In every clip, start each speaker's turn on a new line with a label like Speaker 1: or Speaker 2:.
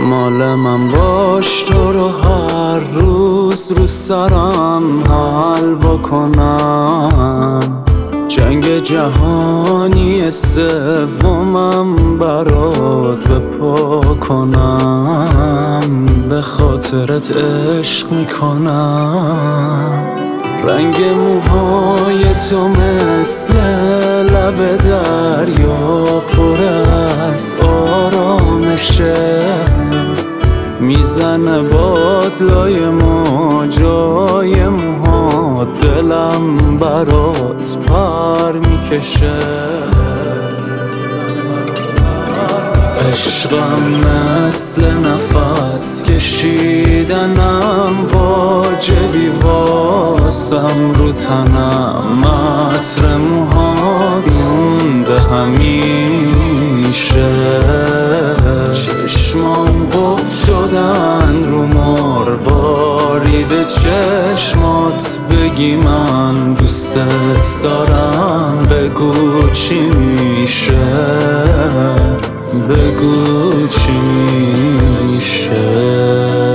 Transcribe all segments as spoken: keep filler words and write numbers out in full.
Speaker 1: مال من باش تو رو هر روز رو سرم حل بکنم. جنگ جهانی سومم برات بپا کنم. به خاطرت عشق میکنم. رنگ موهای تو مثل لب دریا پر از آرامشه. میزنه بادلای موجای موهات، دلم برات پر میکشه. عشقم مثل نفس کشیدنم، واجبی واسم رو تنم. عطر موهات مونده همیشه. چشمام قفل شدن رو مارباری، به چشمات بگی من دوستت دارم. بگو چی میشه، بگو چی میشه.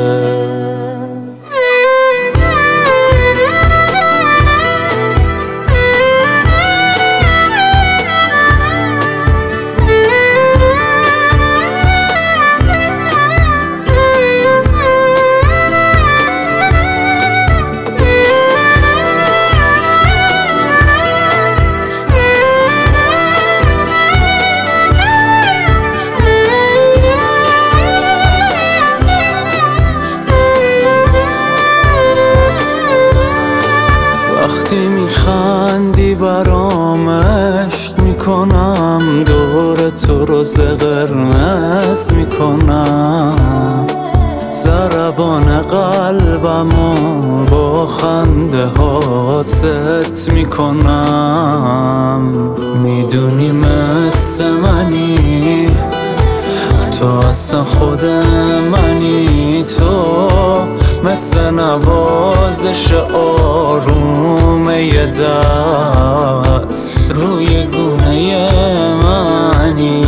Speaker 1: وقتی میخندی برام عشق میکنم، دور تو روز قرمز میکنم. ضربان قلبمو با خنده ها ست میکنم. میدونی مثل منی تو، اصلا خود منی تو. مثل نوازش آروم یه دست روی گونه منی.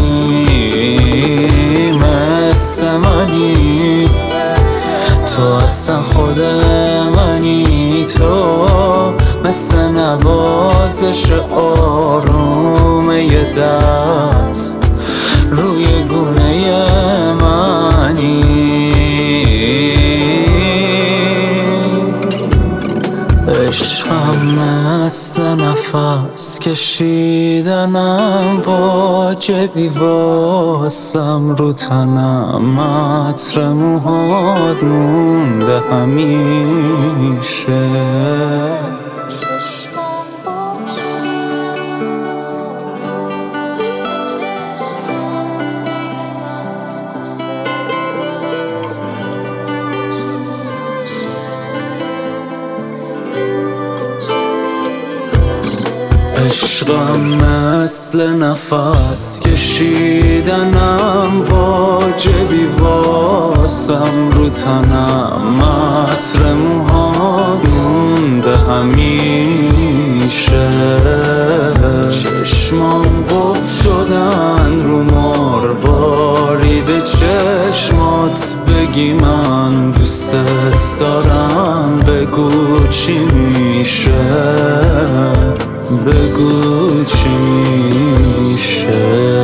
Speaker 1: مثل منی تو، اصلا خود منی تو. مثل نوازش آروم یه دست روی گونه منی. عشقم مثل نفس کشیدنم، واجبی واسم رو تنم. عطر موهات مونده همیشه. عشقم مثل نفس کشیدنم، واجبی واسم رو تنم. عطر موهات مونده همیشه. چشمام قفل شدن رو مارباری، به چشمات بگی من دوستت دارم. بگو چی میشه، بگو چی میشه.